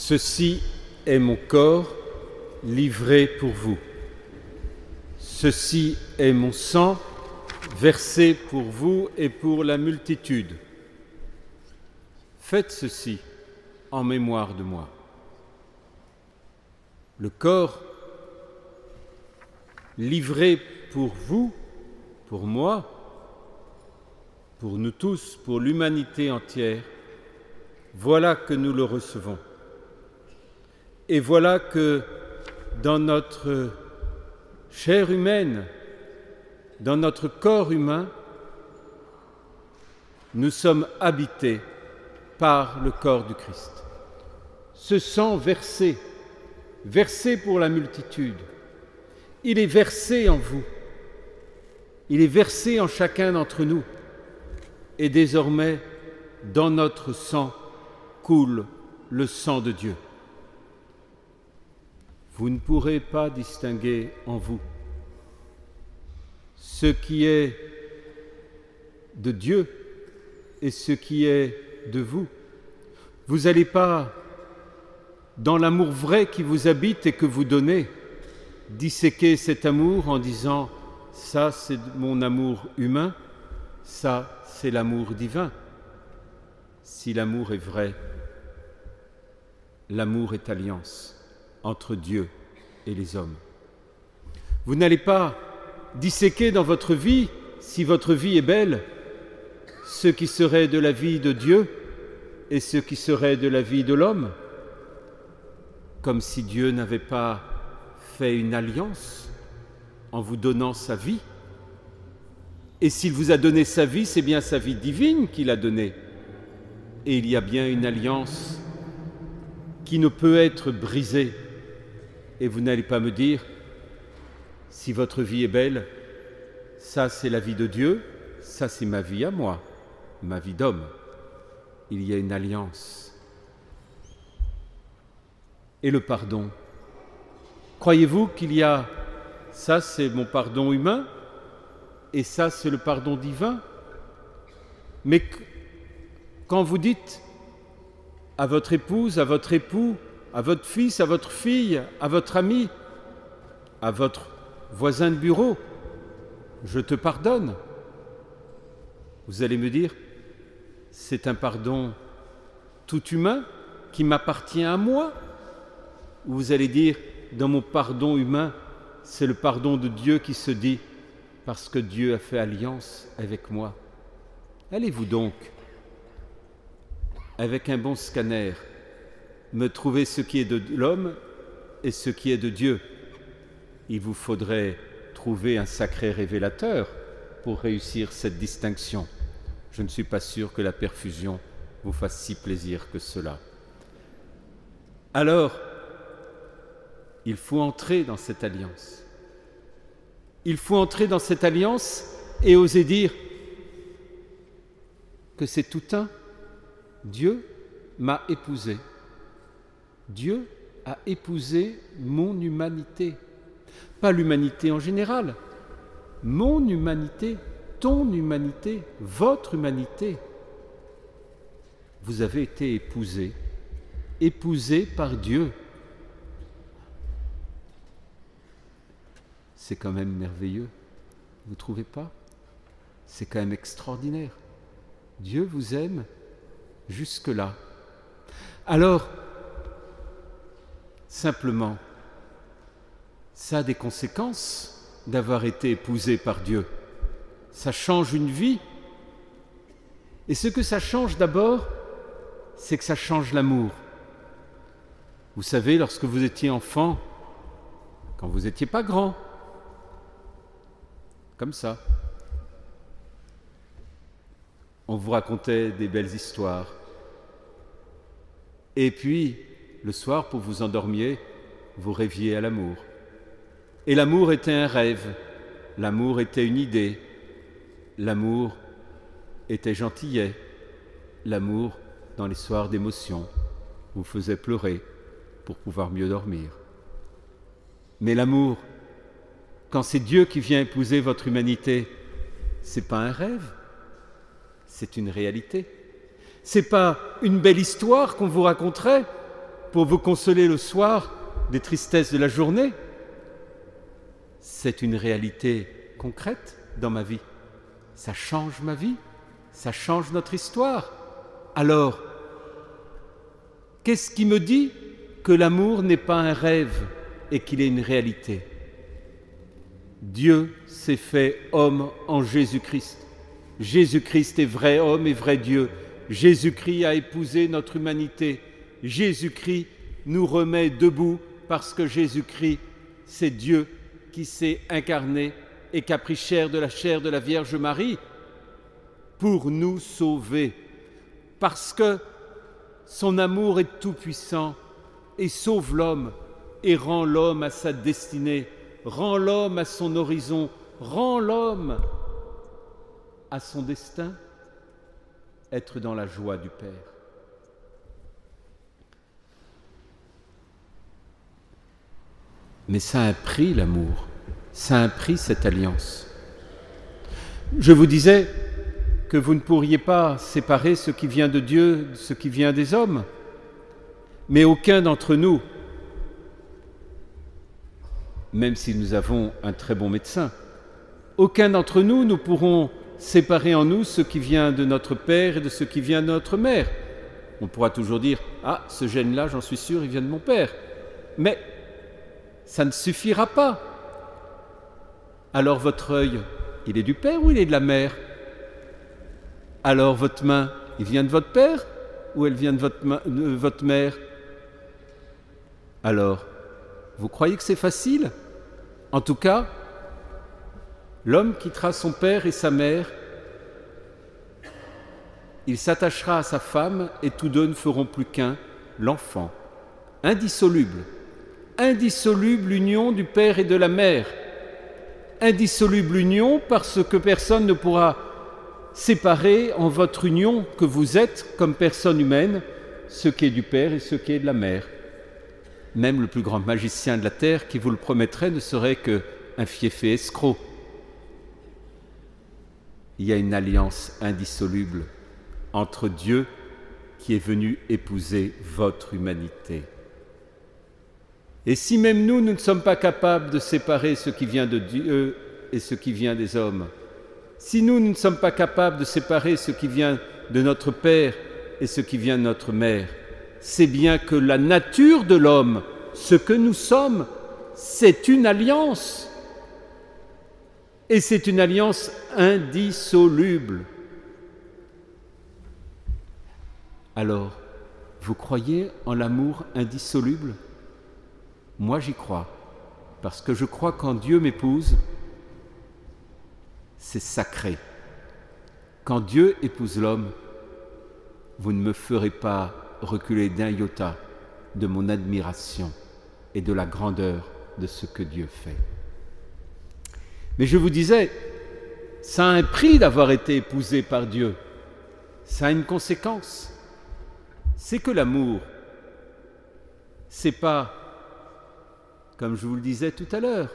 Ceci est mon corps livré pour vous. Ceci est mon sang versé pour vous et pour la multitude. Faites ceci en mémoire de moi. Le corps livré pour vous, pour moi, pour nous tous, pour l'humanité entière, voilà que nous le recevons. Et voilà que dans notre chair humaine, dans notre corps humain, nous sommes habités par le corps du Christ. Ce sang versé pour la multitude, il est versé en vous, il est versé en chacun d'entre nous. Et désormais, dans notre sang coule le sang de Dieu. Vous ne pourrez pas distinguer en vous ce qui est de Dieu et ce qui est de vous. Vous n'allez pas, dans l'amour vrai qui vous habite et que vous donnez, disséquer cet amour en disant « ça c'est mon amour humain, ça c'est l'amour divin ». Si l'amour est vrai, l'amour est alliance entre Dieu et les hommes. Vous n'allez pas disséquer dans votre vie, si votre vie est belle, ce qui serait de la vie de Dieu et ce qui serait de la vie de l'homme, comme si Dieu n'avait pas fait une alliance en vous donnant sa vie. Et s'il vous a donné sa vie, c'est bien sa vie divine qu'il a donnée. Et il y a bien une alliance qui ne peut être brisée. Et vous n'allez pas me dire, si votre vie est belle, ça c'est la vie de Dieu, ça c'est ma vie à moi, ma vie d'homme. Il y a une alliance. Et le pardon. Croyez-vous qu'il y a, ça c'est mon pardon humain, et ça c'est le pardon divin? Mais quand vous dites à votre épouse, à votre époux, à votre fils, à votre fille, à votre ami, à votre voisin de bureau, je te pardonne. Vous allez me dire, c'est un pardon tout humain qui m'appartient à moi? Ou vous allez dire, dans mon pardon humain, c'est le pardon de Dieu qui se dit, parce que Dieu a fait alliance avec moi. Allez-vous donc, avec un bon scanner, me trouver ce qui est de l'homme et ce qui est de Dieu. Il vous faudrait trouver un sacré révélateur pour réussir cette distinction. Je ne suis pas sûr que la perfusion vous fasse si plaisir que cela. Alors, il faut entrer dans cette alliance. Il faut entrer dans cette alliance et oser dire que c'est tout un. Dieu m'a épousé. Dieu a épousé mon humanité. Pas l'humanité en général. Mon humanité, ton humanité, votre humanité. Vous avez été épousé par Dieu. C'est quand même merveilleux, vous ne trouvez pas? C'est quand même extraordinaire. Dieu vous aime jusque-là. Alors, simplement, ça a des conséquences d'avoir été épousé par Dieu. Ça change une vie. Et ce que ça change d'abord, c'est que ça change l'amour. Vous savez, lorsque vous étiez enfant, quand vous n'étiez pas grand, comme ça, on vous racontait des belles histoires. Et puis, le soir, pour vous endormir, vous rêviez à l'amour. Et l'amour était un rêve, l'amour était une idée, l'amour était gentillet, l'amour, dans les soirs d'émotion, vous faisait pleurer pour pouvoir mieux dormir. Mais l'amour, quand c'est Dieu qui vient épouser votre humanité, c'est pas un rêve, c'est une réalité. C'est pas une belle histoire qu'on vous raconterait pour vous consoler le soir des tristesses de la journée. C'est une réalité concrète dans ma vie. Ça change ma vie, ça change notre histoire. Alors, qu'est-ce qui me dit que l'amour n'est pas un rêve et qu'il est une réalité? Dieu s'est fait homme en Jésus-Christ. Jésus-Christ est vrai homme et vrai Dieu. Jésus-Christ a épousé notre humanité. Jésus-Christ nous remet debout parce que Jésus-Christ, c'est Dieu qui s'est incarné et qui a pris chair de la Vierge Marie pour nous sauver. Parce que son amour est tout-puissant et sauve l'homme et rend l'homme à sa destinée, rend l'homme à son horizon, rend l'homme à son destin, être dans la joie du Père. Mais ça a un prix, l'amour. Ça a un prix, cette alliance. Je vous disais que vous ne pourriez pas séparer ce qui vient de Dieu de ce qui vient des hommes. Mais aucun d'entre nous, même si nous avons un très bon médecin, aucun d'entre nous ne pourrons séparer en nous ce qui vient de notre père et de ce qui vient de notre mère. On pourra toujours dire « Ah, ce gène-là, j'en suis sûr, il vient de mon père. » Mais ça ne suffira pas. Alors votre œil, il est du père ou il est de la mère? Alors votre main, il vient de votre père ou elle vient de votre mère? Alors, vous croyez que c'est facile? En tout cas, l'homme quittera son père et sa mère, il s'attachera à sa femme et tous deux ne feront plus qu'un, l'enfant. Indissoluble. Indissoluble union du père et de la mère. Indissoluble union parce que personne ne pourra séparer en votre union que vous êtes comme personne humaine ce qui est du père et ce qui est de la mère. Même le plus grand magicien de la terre qui vous le promettrait ne serait qu'un fieffé escroc. Il y a une alliance indissoluble entre Dieu qui est venu épouser votre humanité. Et si même nous ne sommes pas capables de séparer ce qui vient de Dieu et ce qui vient des hommes, si nous ne sommes pas capables de séparer ce qui vient de notre Père et ce qui vient de notre Mère, c'est bien que la nature de l'homme, ce que nous sommes, c'est une alliance. Et c'est une alliance indissoluble. Alors, vous croyez en l'amour indissoluble? Moi, j'y crois, parce que je crois qu'en Dieu m'épouse, c'est sacré. Quand Dieu épouse l'homme, vous ne me ferez pas reculer d'un iota de mon admiration et de la grandeur de ce que Dieu fait. Mais je vous disais, ça a un prix d'avoir été épousé par Dieu. Ça a une conséquence. C'est que l'amour, c'est pas, comme je vous le disais tout à l'heure,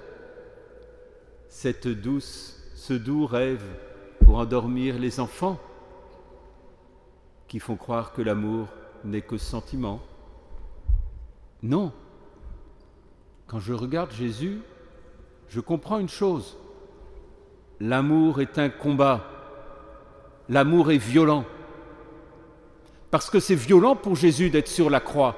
ce doux rêve pour endormir les enfants qui font croire que l'amour n'est que sentiment. Non. Quand je regarde Jésus, je comprends une chose. L'amour est un combat. L'amour est violent. Parce que c'est violent pour Jésus d'être sur la croix.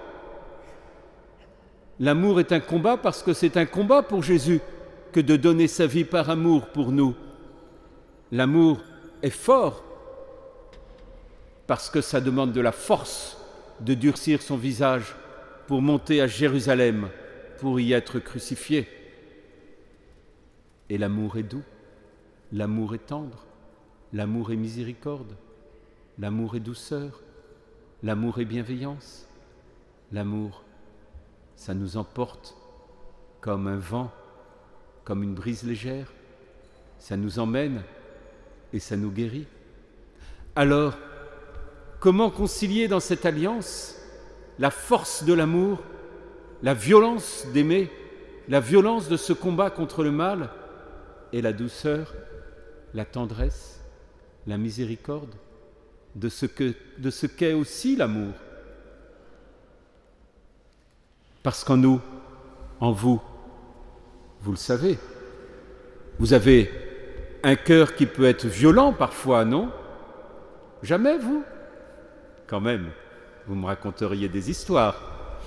L'amour est un combat parce que c'est un combat pour Jésus que de donner sa vie par amour pour nous. L'amour est fort parce que ça demande de la force de durcir son visage pour monter à Jérusalem, pour y être crucifié. Et l'amour est doux, l'amour est tendre, l'amour est miséricorde, l'amour est douceur, l'amour est bienveillance. L'amour, ça nous emporte comme un vent, comme une brise légère. Ça nous emmène et ça nous guérit. Alors, comment concilier dans cette alliance la force de l'amour, la violence d'aimer, la violence de ce combat contre le mal et la douceur, la tendresse, la miséricorde de ce qu'est aussi l'amour. Parce qu'en nous, en vous, vous le savez, vous avez un cœur qui peut être violent parfois, non? Jamais, vous? Quand même, vous me raconteriez des histoires.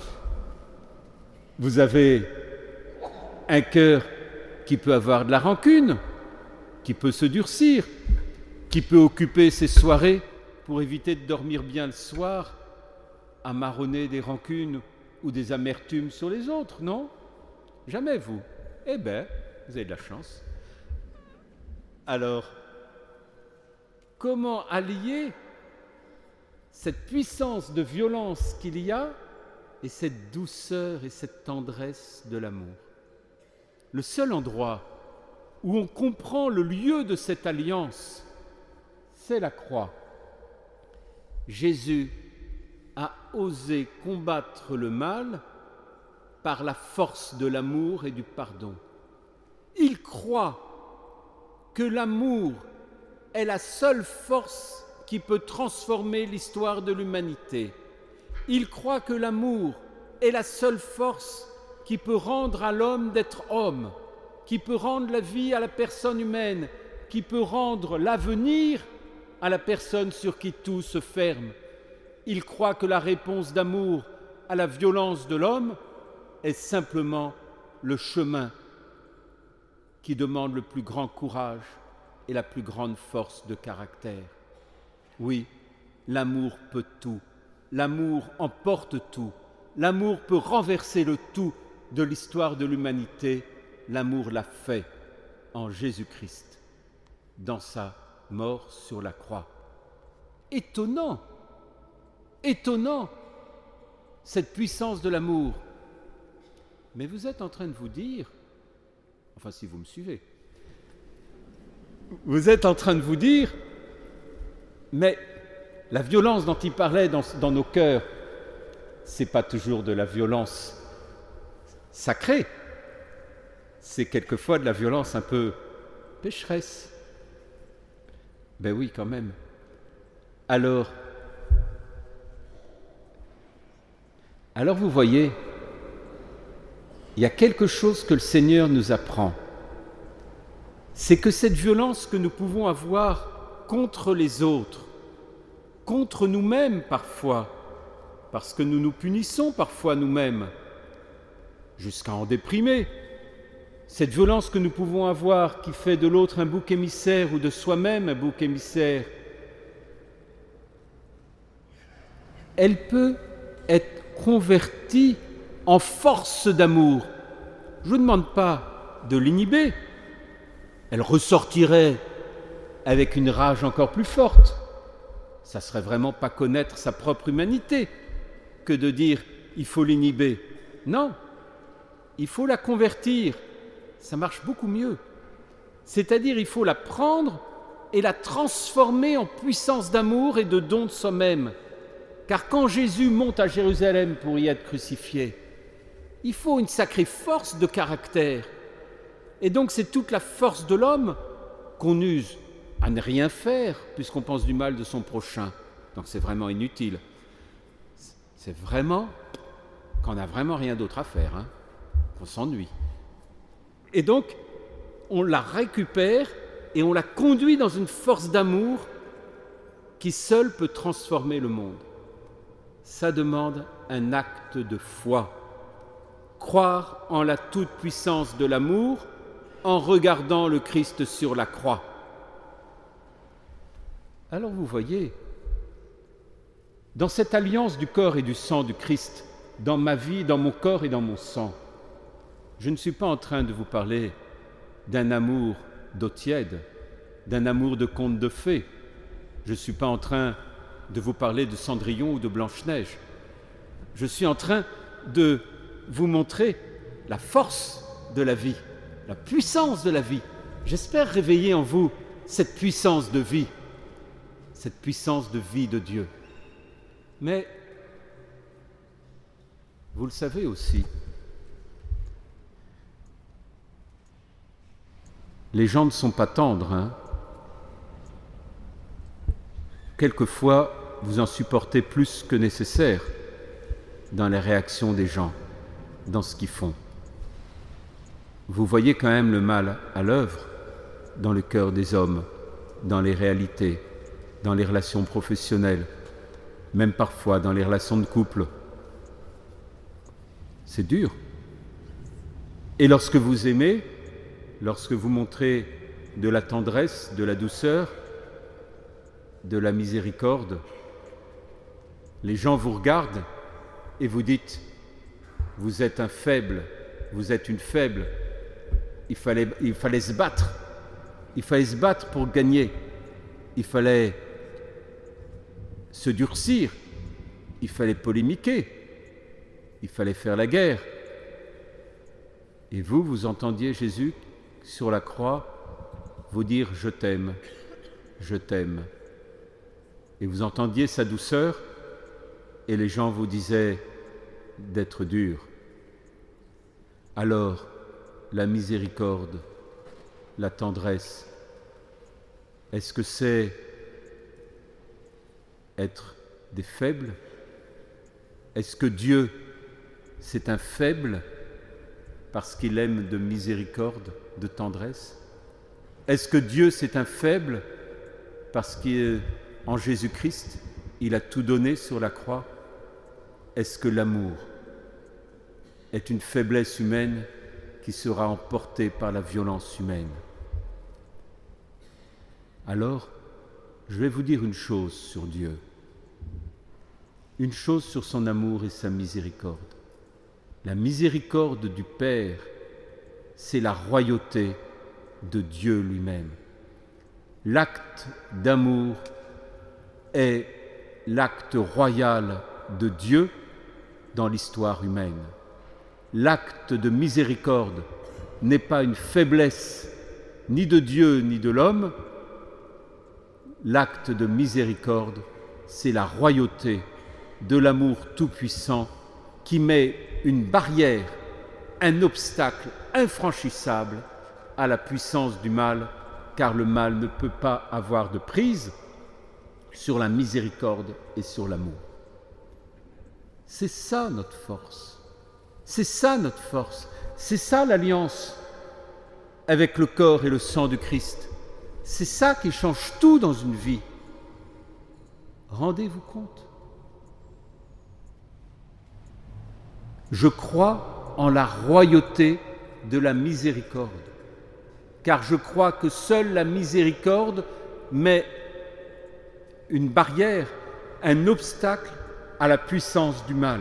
Vous avez un cœur qui peut avoir de la rancune, qui peut se durcir, qui peut occuper ses soirées pour éviter de dormir bien le soir, à marronner des rancunes ou des amertumes sur les autres, non? Jamais, vous? Eh bien, vous avez de la chance. Alors, comment allier cette puissance de violence qu'il y a et cette douceur et cette tendresse de l'amour? Le seul endroit où on comprend le lieu de cette alliance, c'est la croix. Jésus a osé combattre le mal par la force de l'amour et du pardon. Il croit que l'amour est la seule force qui peut transformer l'histoire de l'humanité. Il croit que l'amour est la seule force qui peut rendre à l'homme d'être homme, qui peut rendre la vie à la personne humaine, qui peut rendre l'avenir à la personne sur qui tout se ferme. Il croit que la réponse d'amour à la violence de l'homme est simplement le chemin qui demande le plus grand courage et la plus grande force de caractère. Oui, l'amour peut tout, l'amour emporte tout, l'amour peut renverser le tout de l'histoire de l'humanité, l'amour l'a fait en Jésus-Christ, dans sa mort sur la croix. Étonnant, étonnant, cette puissance de l'amour. Mais vous êtes en train de vous dire, enfin si vous me suivez, vous êtes en train de vous dire, mais la violence dont il parlait dans nos cœurs, c'est pas toujours de la violence sacrée, c'est quelquefois de la violence un peu pécheresse. Ben oui, quand même. Alors vous voyez, il y a quelque chose que le Seigneur nous apprend. C'est que cette violence que nous pouvons avoir contre les autres, contre nous-mêmes parfois, parce que nous nous punissons parfois nous-mêmes, jusqu'à en déprimer, cette violence que nous pouvons avoir qui fait de l'autre un bouc émissaire ou de soi-même un bouc émissaire, elle peut être convertie en force d'amour. Je ne vous demande pas de l'inhiber. Elle ressortirait avec une rage encore plus forte. Ça serait vraiment pas connaître sa propre humanité que de dire il faut l'inhiber. Non, il faut la convertir. Ça marche beaucoup mieux. C'est-à-dire il faut la prendre et la transformer en puissance d'amour et de don de soi-même. Car quand Jésus monte à Jérusalem pour y être crucifié, il faut une sacrée force de caractère. Et donc c'est toute la force de l'homme qu'on use à ne rien faire puisqu'on pense du mal de son prochain. Donc c'est vraiment inutile. C'est vraiment quand on n'a vraiment rien d'autre à faire, qu'on s'ennuie. Et donc on la récupère et on la conduit dans une force d'amour qui seule peut transformer le monde. Ça demande un acte de foi. Croire en la toute-puissance de l'amour en regardant le Christ sur la croix. Alors vous voyez, dans cette alliance du corps et du sang du Christ, dans ma vie, dans mon corps et dans mon sang, je ne suis pas en train de vous parler d'un amour d'eau tiède, d'un amour de conte de fées. Je ne suis pas en train de vous parler de Cendrillon ou de Blanche-Neige. Je suis en train de vous montrer la force de la vie, la puissance de la vie. J'espère réveiller en vous cette puissance de vie de Dieu. Mais vous le savez aussi, les gens ne sont pas tendres. Quelquefois, vous en supportez plus que nécessaire dans les réactions des gens. dans ce qu'ils font. Vous voyez quand même le mal à l'œuvre dans le cœur des hommes, dans les réalités, dans les relations professionnelles, même parfois dans les relations de couple. C'est dur. Et lorsque vous aimez, lorsque vous montrez de la tendresse, de la douceur, de la miséricorde, les gens vous regardent et vous dites « Vous êtes un faible, vous êtes une faible. » Il fallait se battre. Il fallait se battre pour gagner. Il fallait se durcir. Il fallait polémiquer. Il fallait faire la guerre. Et vous, vous entendiez Jésus sur la croix vous dire « Je t'aime, je t'aime ». Et vous entendiez sa douceur et les gens vous disaient d'être dur. Alors, la miséricorde, la tendresse, est-ce que c'est être des faibles? Est-ce que Dieu, c'est un faible parce qu'il aime de miséricorde, de tendresse? Est-ce que Dieu, c'est un faible parce qu'en Jésus-Christ, il a tout donné sur la croix? Est-ce que l'amour est une faiblesse humaine qui sera emportée par la violence humaine? Alors, je vais vous dire une chose sur Dieu, une chose sur son amour et sa miséricorde. La miséricorde du Père, c'est la royauté de Dieu lui-même. L'acte d'amour est l'acte royal de Dieu dans l'histoire humaine. L'acte de miséricorde n'est pas une faiblesse ni de Dieu ni de l'homme. L'acte de miséricorde, c'est la royauté de l'amour tout-puissant qui met une barrière, un obstacle infranchissable à la puissance du mal, car le mal ne peut pas avoir de prise sur la miséricorde et sur l'amour. C'est ça notre force. C'est ça notre force. C'est ça l'alliance avec le corps et le sang du Christ. C'est ça qui change tout dans une vie. Rendez-vous compte. Je crois en la royauté de la miséricorde, car je crois que seule la miséricorde met une barrière, un obstacle à la puissance du mal.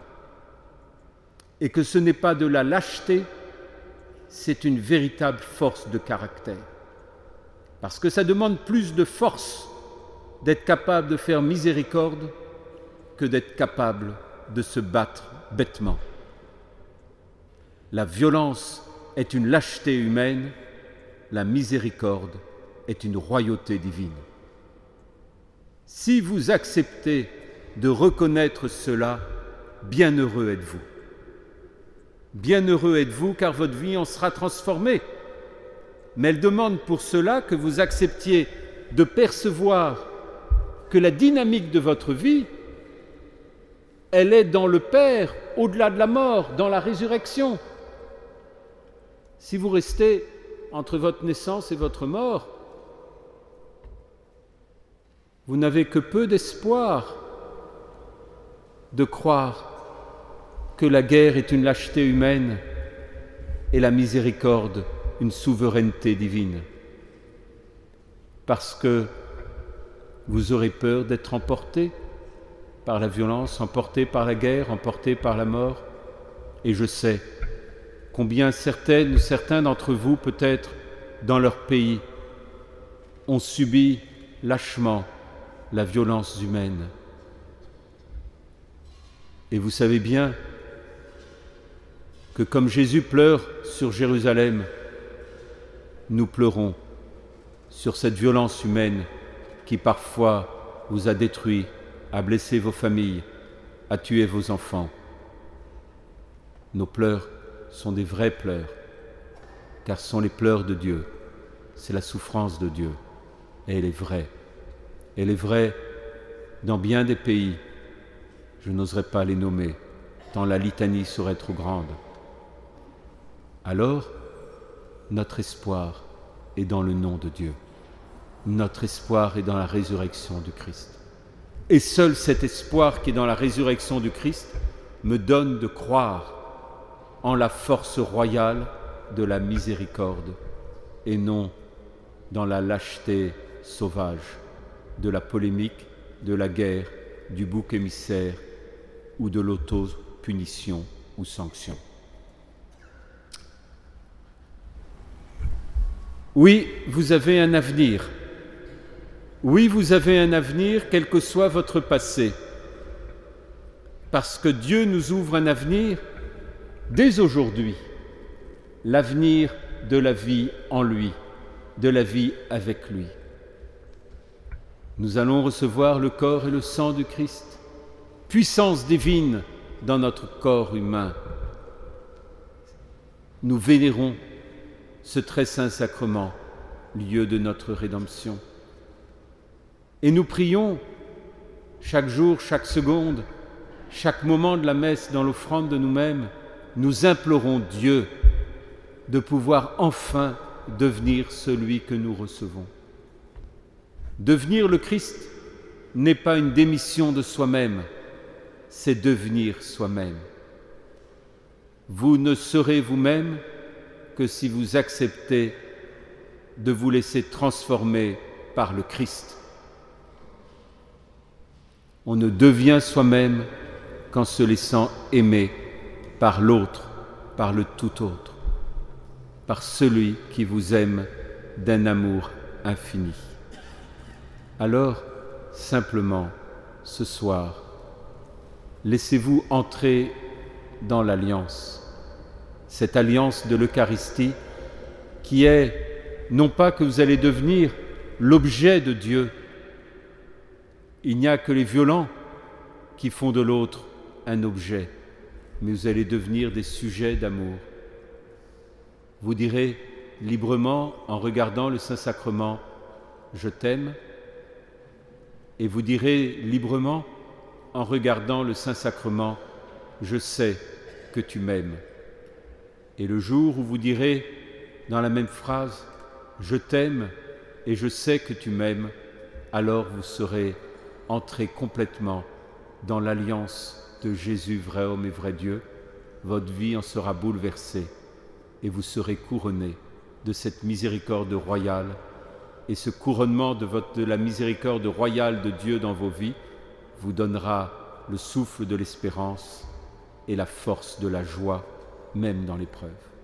Et que ce n'est pas de la lâcheté, c'est une véritable force de caractère. Parce que ça demande plus de force d'être capable de faire miséricorde que d'être capable de se battre bêtement. La violence est une lâcheté humaine, la miséricorde est une royauté divine. Si vous acceptez de reconnaître cela, bienheureux êtes-vous. Bienheureux êtes-vous car votre vie en sera transformée. Mais elle demande pour cela que vous acceptiez de percevoir que la dynamique de votre vie, elle est dans le Père, au-delà de la mort, dans la résurrection. Si vous restez entre votre naissance et votre mort, vous n'avez que peu d'espoir de croire que la guerre est une lâcheté humaine et la miséricorde une souveraineté divine. Parce que vous aurez peur d'être emporté par la violence, emporté par la guerre, emporté par la mort. Et je sais combien certains d'entre vous, peut-être dans leur pays, ont subi lâchement la violence humaine. Et vous savez bien que comme Jésus pleure sur Jérusalem, nous pleurons sur cette violence humaine qui parfois vous a détruit, a blessé vos familles, a tué vos enfants. Nos pleurs sont des vrais pleurs, car ce sont les pleurs de Dieu. C'est la souffrance de Dieu, et elle est vraie. Elle est vraie dans bien des pays, je n'oserais pas les nommer, tant la litanie serait trop grande. Alors, notre espoir est dans le nom de Dieu. Notre espoir est dans la résurrection du Christ. Et seul cet espoir qui est dans la résurrection du Christ me donne de croire en la force royale de la miséricorde et non dans la lâcheté sauvage de la polémique, de la guerre, du bouc émissaire ou de l'auto-punition ou sanction. Oui, vous avez un avenir. Oui, vous avez un avenir, quel que soit votre passé. Parce que Dieu nous ouvre un avenir dès aujourd'hui, l'avenir de la vie en lui, de la vie avec lui. Nous allons recevoir le corps et le sang du Christ, puissance divine dans notre corps humain. Nous vénérons ce très saint sacrement, lieu de notre rédemption. Et nous prions chaque jour, chaque seconde, chaque moment de la messe dans l'offrande de nous-mêmes, nous implorons Dieu de pouvoir enfin devenir celui que nous recevons. Devenir le Christ n'est pas une démission de soi-même, c'est devenir soi-même. Vous ne serez vous-même que si vous acceptez de vous laisser transformer par le Christ. On ne devient soi-même qu'en se laissant aimer par l'autre, par le tout autre, par celui qui vous aime d'un amour infini. Alors, simplement, ce soir, laissez-vous entrer dans l'alliance, cette alliance de l'Eucharistie qui est non pas que vous allez devenir l'objet de Dieu. Il n'y a que les violents qui font de l'autre un objet, mais vous allez devenir des sujets d'amour. Vous direz librement, en regardant le Saint-Sacrement, « Je t'aime », et vous direz librement, en regardant le Saint-Sacrement, « Je sais que tu m'aimes ». Et le jour où vous direz, dans la même phrase, « Je t'aime et je sais que tu m'aimes », alors vous serez entré complètement dans l'alliance de Jésus, vrai homme et vrai Dieu. Votre vie en sera bouleversée et vous serez couronné de cette miséricorde royale. Et ce couronnement de la miséricorde royale de Dieu dans vos vies vous donnera le souffle de l'espérance et la force de la joie, même dans l'épreuve.